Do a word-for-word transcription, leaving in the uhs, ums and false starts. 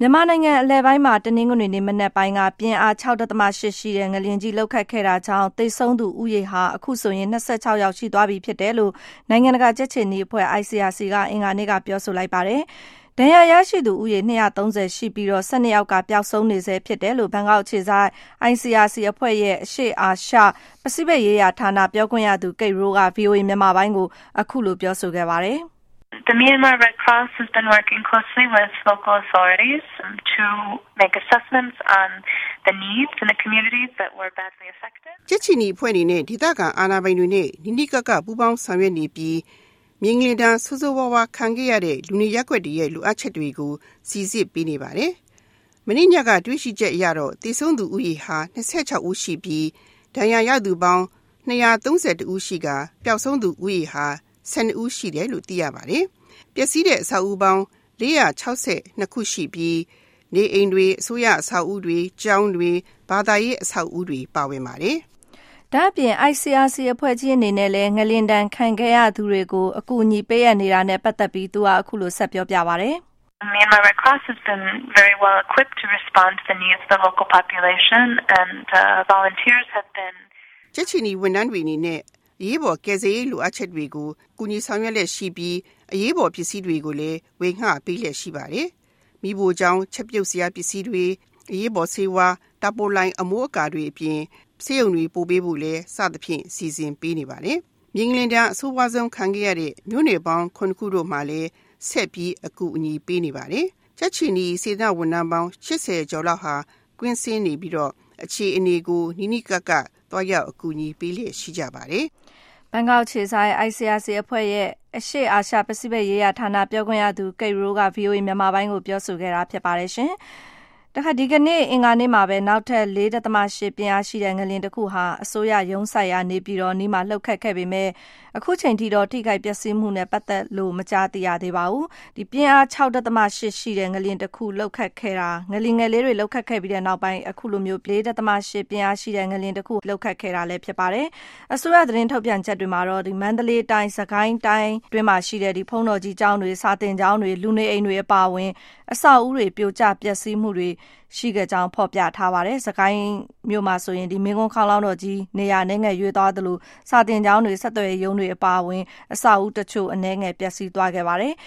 မြန်မာနိုင်ငံအလယ်ပိုင်းမှာတနင်္ဂနွေနေ့မနက်ပိုင်းကပြင်းအား ၆ ဒသမ ၈ ရှိတဲ့ငလျင်ကြီးလှုပ်ခတ်ခဲ့တာကြောင့်သေဆုံးသူဦးရေဟာအခုဆိုရင်၂၆ယောက်ရှိသွားပြီဖြစ်တယ်လို့နိုင်ငံတကာကြက်ခြေနီအဖွဲ့ I C R C ကအင်္ဂါနေ့ကပြောဆိုလိုက်ပါတယ်။ဒဏ်ရာရရှိသူဦးရေ၂၃၀ရှိပြီးတော့၁၂ယောက်ကပျောက်ဆုံးနေဆဲဖြစ်တယ်လို့ဘန်ကောက်အခြေစိုက် I C R C အဖွဲ့ရဲ့အရှေ့အာရှပစိဖိတ်ရေးရာဌာနပြောခွင့်ရသူကိတ်ရိုးက V O A မြန်မာပိုင်းကိုအခုလိုပြောဆိုခဲ့ပါတယ်။ The Myanmar Red Cross has been working closely with local authorities to make assessments on the needs in the communities that were badly affected. ကြက်ချီနီအဖွဲ့အနေနဲ့ဒေသခံအာဏာပိုင်တွေနဲ့နိနိကကပူးပေါင်းဆောင်ရွက်နေပြီးမြင်းကလင်တန်းဆိုးဆိုးဝါးဝါခံခဲ့ရတဲ့လူနေရပ်ကွက်တွေရဲ့လိုအပ်ချက်တွေကိုစီစစ်ပေးနေပါတယ်။မနေ့ညကတွေ့ရှိချက်အရတော့တည်ဆုံသူဦးရေဟာ၂၆ဦးရှိပြီးဒဏ်ရာရသူပေါင်း၂၃၁ဦးရှိကပျောက်ဆုံးသူဦးရေဟာ၁၂ဦးရှိတယ်လို့သိရပါတယ်။ပျက်စီးတဲ့အဆောက်အဦပေါင်း၄၆၂ခုရှိပြီးနေအိမ်တွေအစိုးရအဆောက်အဦတွေကျောင်းတွေဘာသာရေးအဆောက်အဦတွေပါဝင်ပါတယ်။ဒါ့အပြင် I C R C အဖွဲ့ကြီးအနေနဲ့လည်းငလျင်တန်းခံခဲ့ရသူတွေကိုအကူအညီပေးရနေတာနဲ့ပတ်သက်ပြီးသူကအခုလိုဆက်ပြောပြပါတယ်။ Myanmar Red Cross has been very well equipped to respond to the needs of the local population and uh, volunteers have been ကြက်ချီနီဝန်ထမ်းတွေအနေနဲ့အရေးပေါ်ကယ်ဆယ်ရေးလိုအပ်ချက်တွေကိုကူညီဆောင်ရွက်လက်ရှိပြီးအရေးပေါ်ပစ္စည်းတွေကိုလည်းဝေငှပေးလက်ရှိပါတယ်။မိဖို့ကြောင့်ချက်ပြုတ်စရာပစ္စည်းတွေအရေးပေါ်ဆေးဝါးတာပိုလိုင်းအမိုးအကာတွေအပြင်ဆေးရုံတွေပို့ပေးဖို့လည်းစသဖြင့်စီစဉ်ပေးနေပါတယ်။မြင်းကလင်တန်းအဆိုးဝါးဆုံးခံခဲ့ရတဲ့မြို့နယ်ပေါင်းခုနှစ်ခုတို့မှာလည်းဆက်ပြီးအကူအညီပေးနေပါတယ်။ချက်ချီနီစေတဝန်ထမ်းပေါင်း၈၀ကျော်လောက်ဟာကွင်းစင်းနေပြီးတော့အခြေအနေကိုနိနိကကတွားရောက်အကူအညီပေးလျက်ရှိကြပါတယ်။ဘန်ကောက်ခြေဆိုင် I C R C အဖွဲ့ရဲ့အရှေ့အာရှပစိဖိတ်ရေးရာဌာနပြောခွင့်ရသူကိတ်ရိုးက V O A မြန်မာပိုင်းကိုပြောဆိုခဲ့တာဖြစ်ပါတယ်ရှင်။တခါဒီကနေ့အင်္ဂါနေ့မှာပဲနောက်ထပ်၄ဒသမ၈ပြင်းအားရှိတဲ့ငလျင်တစ်ခုဟာအစိုးရရုံးဆိုင်ရာနေပြည်တော်နီးမှာလှုပ်ခတ်ခဲ့ပေမဲ့အခုချိန်ထိတော့ထိခိုက်ပျက်စီးမှုနဲ့ပတ်သက်လို့မကြားသိရသေးပါဘူး။ဒီပြင်းအား၆ဒသမ၈ရှိတဲ့ငလျင်တစ်ခုလှုပ်ခတ်ခဲ့တာငလျင်ငယ်လေးတွေလှုပ်ခတ်ခဲ့ပြီးတဲ့နောက်ပိုင်းအခုလိုမျိုး၄ဒသမ၈ပြင်းအားရှိတဲ့ငလျင်တစ်ခုလှုပ်ခတ်ခဲ့တာလည်းဖြစ်ပါတယ်။အစိုးရသတင်းထုတ်ပြန်ချက်တွေမှာတော့ဒီမန္တလေးတိုင်းစကိုင်းတိုင်းတွင်းမှာရှိတဲ့ဒီဖုံးတော်ကြီးကျောင်းတွေစာသင်ကျောင်းတွေလူနေအိမ်တွေအပါအဝင်အဆောက်အဦတွေပြိုကျပျက်စီးမှုတွေရှိခဲ့ကြောင်းဖော်ပြထားပါတယ်။စကိုင်းမြို့မှာဆိုရင်ဒီမင်းကုန်းခေါင်းလောင်းတော်ကြီးနေရာနှဲငယ်ရွေးသွားသလိုစာတင်ကျောင်းတွေဆက်သွယ်ရုံးတွေအပါအဝင်အဆောက်အဦတချို့အနှဲငယ်ပျက်စီးသွားခဲ့ပါတယ်